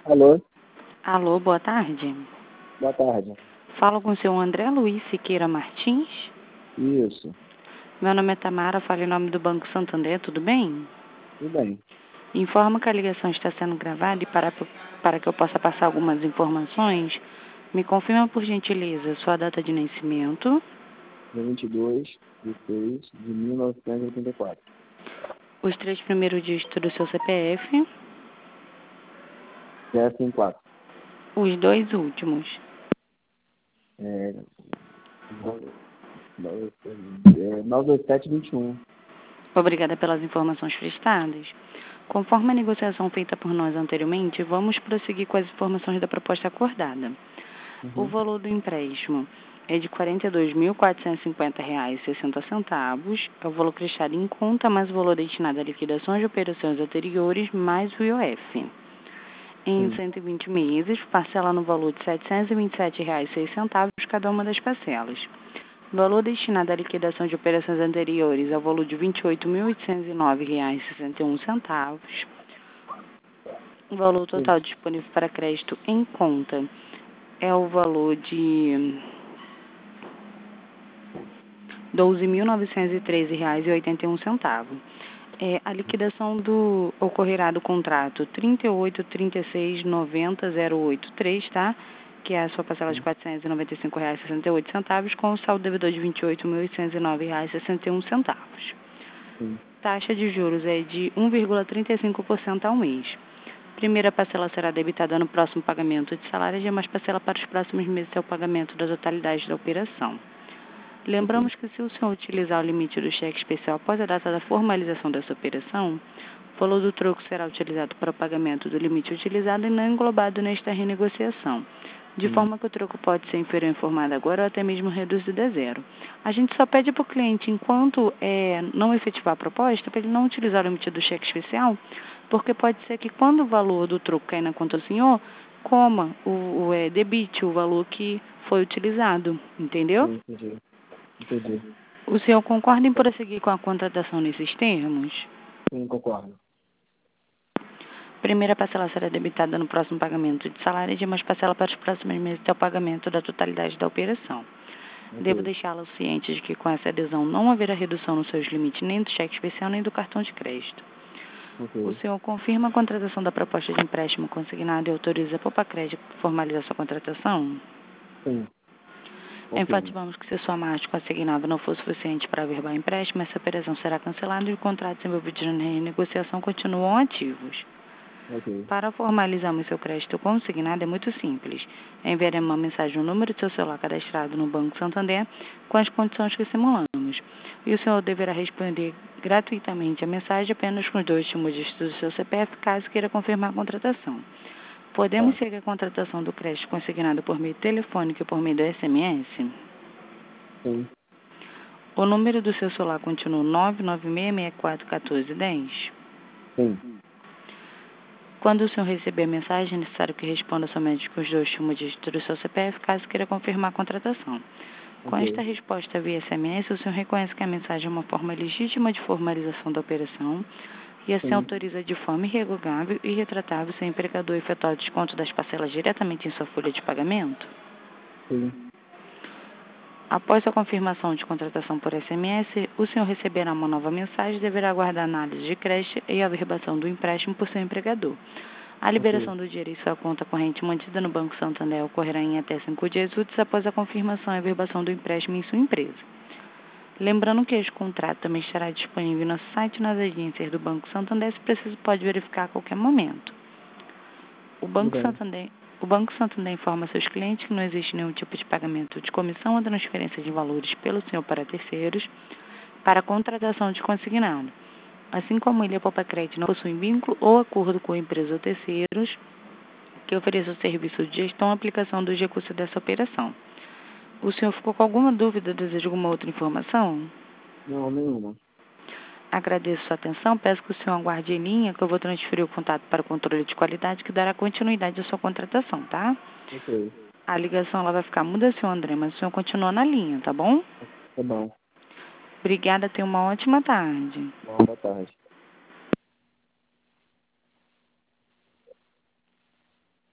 Alô, Alô, boa tarde. boa tarde. Falo com o senhor André Luiz Siqueira Martins. Isso, Meu nome é Tamara, falo em nome do Banco Santander, tudo bem? tudo bem. Informo que a ligação está sendo gravada e para que eu possa passar algumas informações, me confirma por gentileza sua data de nascimento, Dia 22 de 6 de 1984. os 3 primeiros dígitos do seu CPF, CF4. os 2 últimos. 92721. Obrigada pelas informações prestadas. Conforme a negociação feita por nós anteriormente, vamos prosseguir com as informações da proposta acordada. O valor do empréstimo é de R$ 42.450,60. É o valor prestado em conta, mais o valor destinado a liquidações de operações anteriores, mais o IOF. Em 120 meses, parcela no valor de R$ 727,06 cada uma das parcelas. Valor destinado à liquidação de operações anteriores é o valor de R$ 28.809,61. O valor total disponível para crédito em conta é o valor de R$ 12.913,81. A liquidação ocorrerá do contrato 38.36.90.083, tá? Que é a sua parcela de R$ 495,68, com o saldo devedor de R$ 28.809,61. Taxa de juros é de 1,35% ao mês. Primeira parcela será debitada no próximo pagamento de salário e demais parcela para os próximos meses é o pagamento da totalidade da operação. Lembramos que se o senhor utilizar o limite do cheque especial após a data da formalização dessa operação, o valor do troco será utilizado para o pagamento do limite utilizado e não englobado nesta renegociação, de forma que o troco pode ser inferior informado agora ou até mesmo reduzido a zero. A gente só pede para o cliente, enquanto não efetivar a proposta, para ele não utilizar o limite do cheque especial, porque pode ser que quando o valor do troco cair na conta do senhor, debite o valor que foi utilizado, entendeu? Entendi. O senhor concorda em prosseguir com a contratação nesses termos? Sim, concordo. Primeira parcela será debitada no próximo pagamento de salário e demais parcela para os próximos meses até o pagamento da totalidade da operação. Devo deixá-lo ciente de que com essa adesão não haverá redução nos seus limites nem do cheque especial nem do cartão de crédito. O senhor confirma a contratação da proposta de empréstimo consignado e autoriza a Popacred a formalizar sua contratação? Sim. Enfatizamos que se sua margem consignada não for suficiente para averbar o empréstimo, essa operação será cancelada e os contratos envolvidos na renegociação continuam ativos. Para formalizarmos seu crédito consignado é muito simples. Enviaremos uma mensagem no número de seu celular cadastrado no Banco Santander com as condições que simulamos. E o senhor deverá responder gratuitamente a mensagem apenas com os 2 últimos dígitos do seu CPF, caso queira confirmar a contratação. Podemos seguir a contratação do crédito consignado por meio telefônico e por meio do SMS? Sim. O número do seu celular continua 996641410? Sim. Quando o senhor receber a mensagem, é necessário que responda somente com os 2 últimos dígitos do seu CPF, caso queira confirmar a contratação. Com esta resposta via SMS, o senhor reconhece que a mensagem é uma forma legítima de formalização da operação e assim autoriza de forma irrevogável e retratável seu empregador efetuar o desconto das parcelas diretamente em sua folha de pagamento? Sim. Após a confirmação de contratação por SMS, o senhor receberá uma nova mensagem e deverá aguardar a análise de crédito e a averbação do empréstimo por seu empregador. A liberação do dinheiro em sua conta corrente mantida no Banco Santander ocorrerá em até 5 dias úteis após a confirmação e averbação do empréstimo em sua empresa. Lembrando que este contrato também estará disponível no site e nas agências do Banco Santander, se preciso pode verificar a qualquer momento. O Banco Santander informa seus clientes que não existe nenhum tipo de pagamento de comissão ou transferência de valores pelo senhor para terceiros para a contratação de consignado. Assim como ele, a Popacred não possui vínculo ou acordo com empresas ou terceiros que ofereçam o serviço de gestão e aplicação dos recursos dessa operação. O senhor ficou com alguma dúvida, deseja alguma outra informação? Não, nenhuma. Agradeço sua atenção, peço que o senhor aguarde em linha, que eu vou transferir o contato para o controle de qualidade, que dará continuidade à sua contratação, tá? A ligação ela vai ficar muda, senhor André, mas o senhor continua na linha, tá bom? Tá bom. Obrigada, tenha uma ótima tarde. Boa tarde.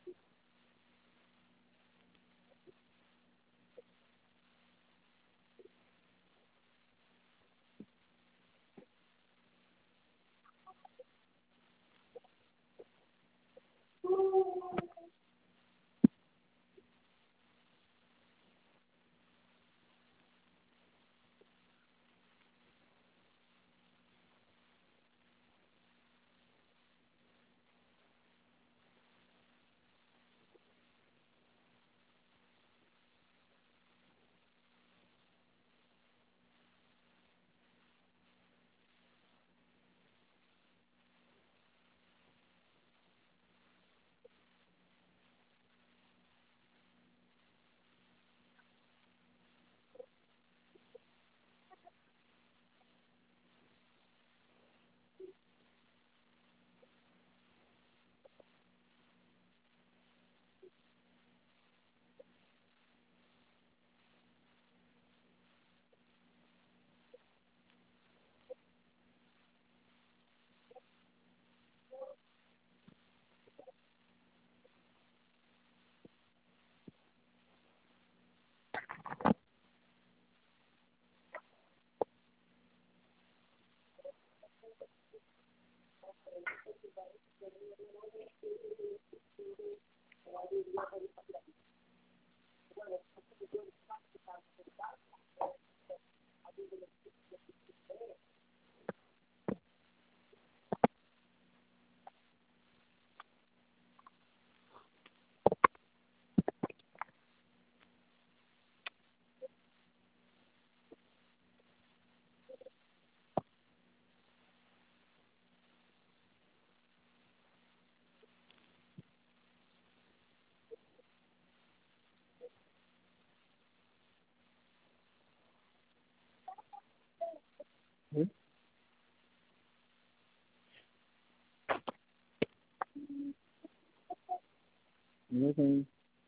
Não tem.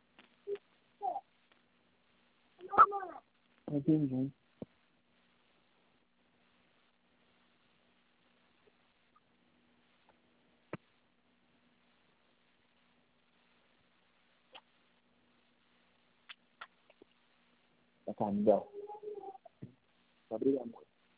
Não tem ninguém. Tá, Miguel. Obrigado.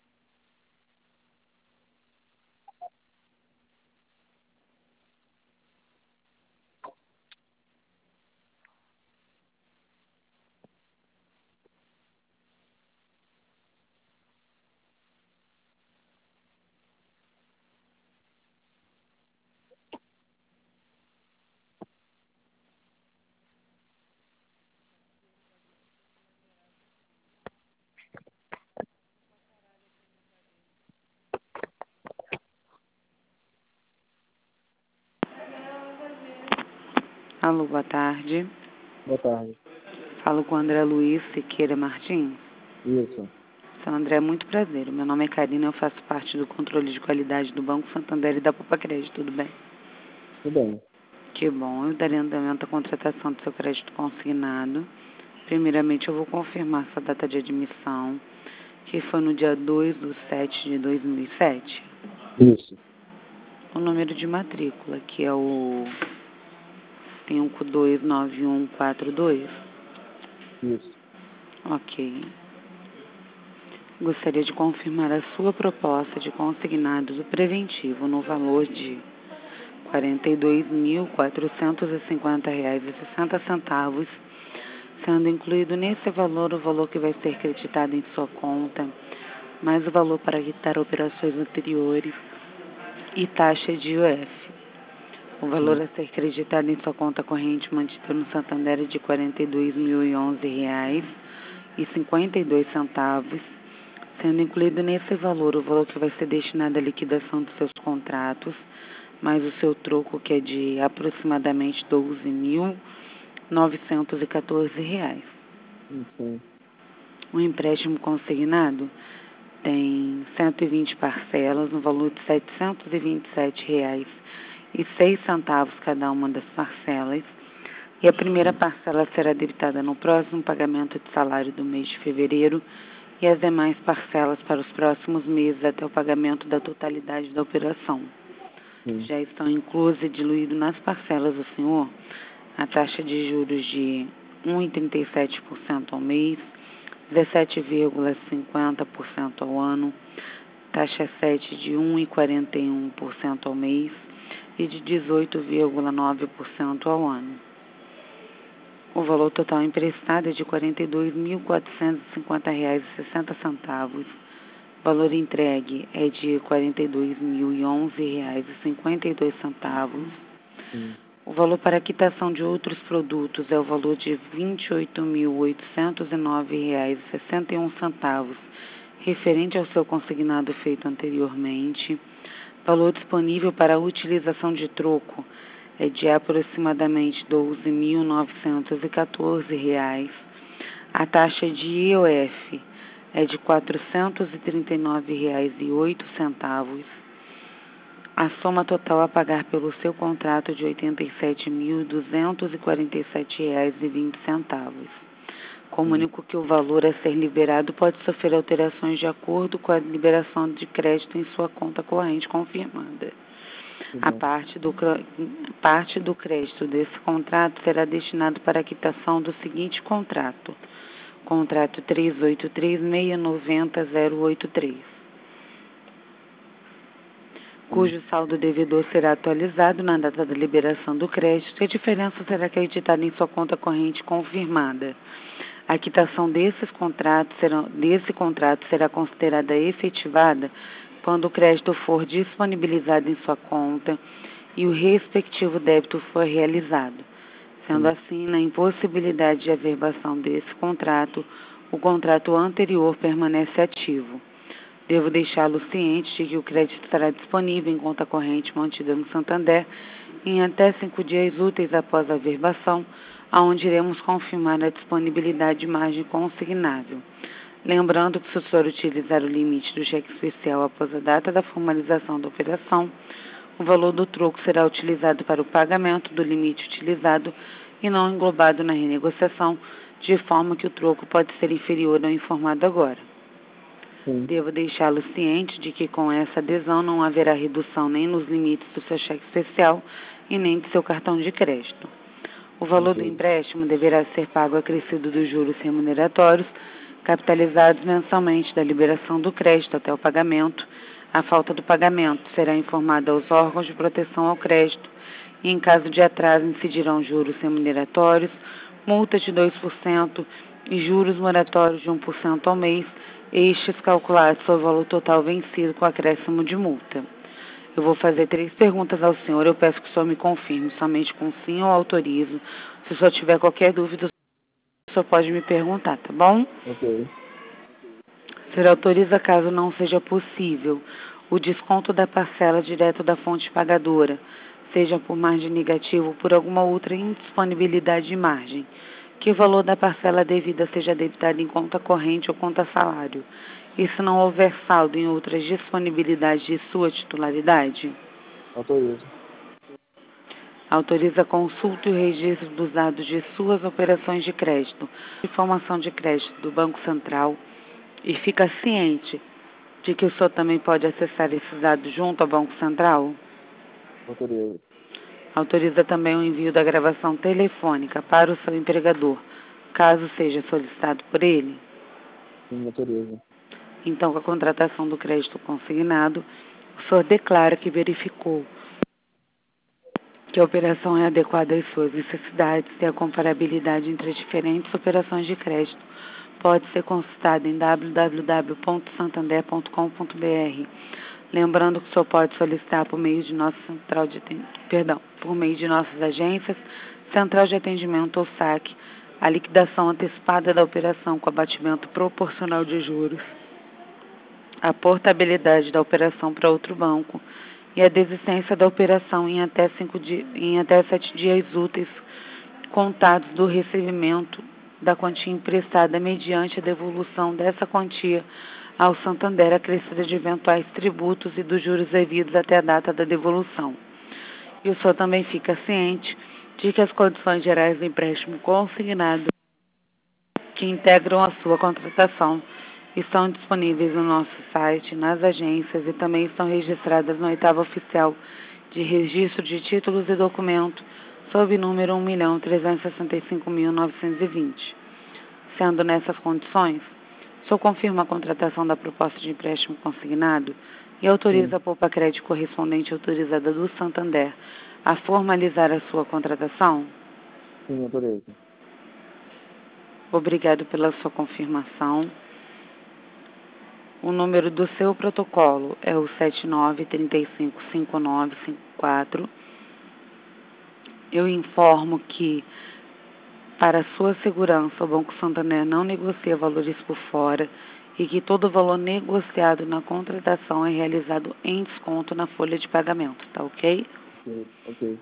Alô, boa tarde. Boa tarde. Falo com o André Luiz Siqueira Martins. Isso. Seu André, muito prazer. Meu nome é Karina, eu faço parte do controle de qualidade do Banco Santander e da Poupa Crédito, tudo bem? Tudo bem. Que bom, eu darei andamento à contratação do seu crédito consignado. Primeiramente, eu vou confirmar sua data de admissão, que foi no dia 2/7/2007. Isso. O número de matrícula, que é o 529142. Isso. Ok. Gostaria de confirmar a sua proposta de consignado do preventivo no valor de R$ 42.450,60, sendo incluído nesse valor o valor que vai ser creditado em sua conta, mais o valor para quitar operações anteriores e taxa de IOF. O valor a ser creditado em sua conta corrente mantida no Santander é de R$ 42.011,52, sendo incluído nesse valor o valor que vai ser destinado à liquidação dos seus contratos, mais o seu troco, que é de aproximadamente R$ 12.914. Isso. O empréstimo consignado tem 120 parcelas, no valor de R$ 727,06 cada uma das parcelas, e a primeira parcela será debitada no próximo pagamento de salário do mês de fevereiro e as demais parcelas para os próximos meses até o pagamento da totalidade da operação. Já estão inclusas e diluídas nas parcelas do senhor a taxa de juros de 1,37% ao mês, 17,50% ao ano, taxa 7 de 1,41% ao mês e de 18,9% ao ano. O valor total emprestado é de R$ 42.450,60. Valor entregue é de R$ 42.011,52. O valor para quitação de outros produtos é o valor de R$ 28.809,61, referente ao seu consignado feito anteriormente. Valor disponível para utilização de troco é de aproximadamente R$ 12.914. A taxa de IOF é de R$ 439,08. A soma total a pagar pelo seu contrato de R$ 87.247,20. Comunico que o valor a ser liberado pode sofrer alterações de acordo com a liberação de crédito em sua conta corrente confirmada. A parte do crédito desse contrato será destinado para a quitação do seguinte contrato. Contrato 383.690.083. Cujo saldo devedor será atualizado na data da liberação do crédito e a diferença será creditada em sua conta corrente confirmada. A quitação desse contrato será considerada efetivada quando o crédito for disponibilizado em sua conta e o respectivo débito for realizado. Sendo assim, na impossibilidade de averbação desse contrato, o contrato anterior permanece ativo. Devo deixá-lo ciente de que o crédito estará disponível em conta corrente mantida no Santander em até 5 dias úteis após a averbação, aonde iremos confirmar a disponibilidade de margem consignável. Lembrando que, se o senhor utilizar o limite do cheque especial após a data da formalização da operação, o valor do troco será utilizado para o pagamento do limite utilizado e não englobado na renegociação, de forma que o troco pode ser inferior ao informado agora. Devo deixá-lo ciente de que com essa adesão não haverá redução nem nos limites do seu cheque especial e nem do seu cartão de crédito. O valor do empréstimo deverá ser pago acrescido dos juros remuneratórios, capitalizados mensalmente da liberação do crédito até o pagamento. A falta do pagamento será informada aos órgãos de proteção ao crédito e, em caso de atraso, incidirão juros remuneratórios, multa de 2% e juros moratórios de 1% ao mês, estes calculados sobre o valor total vencido com acréscimo de multa. Eu vou fazer 3 perguntas ao senhor, eu peço que o senhor me confirme somente com sim ou autorizo. Se o senhor tiver qualquer dúvida, o senhor pode me perguntar, tá bom? Ok. O senhor autoriza, caso não seja possível, o desconto da parcela direto da fonte pagadora, seja por margem negativa ou por alguma outra indisponibilidade de margem, que o valor da parcela devida seja debitado em conta corrente ou conta salário, e se não houver saldo em outras disponibilidades de sua titularidade? Autorizo. Autoriza a consulta e o registro dos dados de suas operações de crédito, informação de crédito do Banco Central, e fica ciente de que o senhor também pode acessar esses dados junto ao Banco Central? Autorizo. Autoriza também o envio da gravação telefônica para o seu empregador, caso seja solicitado por ele? Sim, autorizo. Então, com a contratação do crédito consignado, o senhor declara que verificou que a operação é adequada às suas necessidades e a comparabilidade entre as diferentes operações de crédito pode ser consultada em www.santander.com.br. Lembrando que o senhor pode solicitar por meio de nossas agências, Central de Atendimento ou SAC, a liquidação antecipada da operação com abatimento proporcional de juros, a portabilidade da operação para outro banco e a desistência da operação em até 7 dias úteis contados do recebimento da quantia emprestada mediante a devolução dessa quantia ao Santander acrescida de eventuais tributos e dos juros devidos até a data da devolução. E o senhor também fica ciente de que as condições gerais do empréstimo consignado que integram a sua contratação estão disponíveis no nosso site, nas agências e também estão registradas no 8º Oficial de Registro de Títulos e Documentos, sob número 1.365.920. Sendo nessas condições, o senhor confirma a contratação da proposta de empréstimo consignado e autoriza a Poupa Crédito correspondente autorizada do Santander a formalizar a sua contratação? Sim, autorizo. Obrigado pela sua confirmação. O número do seu protocolo é o 79355954. Eu informo que, para sua segurança, o Banco Santander não negocia valores por fora e que todo valor negociado na contratação é realizado em desconto na folha de pagamento, tá ok? Ok.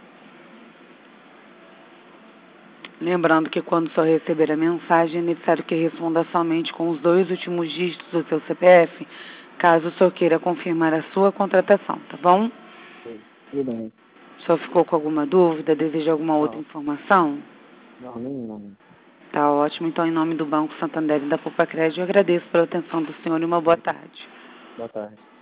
Lembrando que quando o senhor receber a mensagem, é necessário que responda somente com os 2 últimos dígitos do seu CPF, caso o senhor queira confirmar a sua contratação, tá bom? Tudo bem. O senhor ficou com alguma dúvida? Deseja alguma outra informação? Não, nenhuma. Tá ótimo. Então, em nome do Banco Santander e da Poupa Crédito, eu agradeço pela atenção do senhor e uma boa tarde. Boa tarde.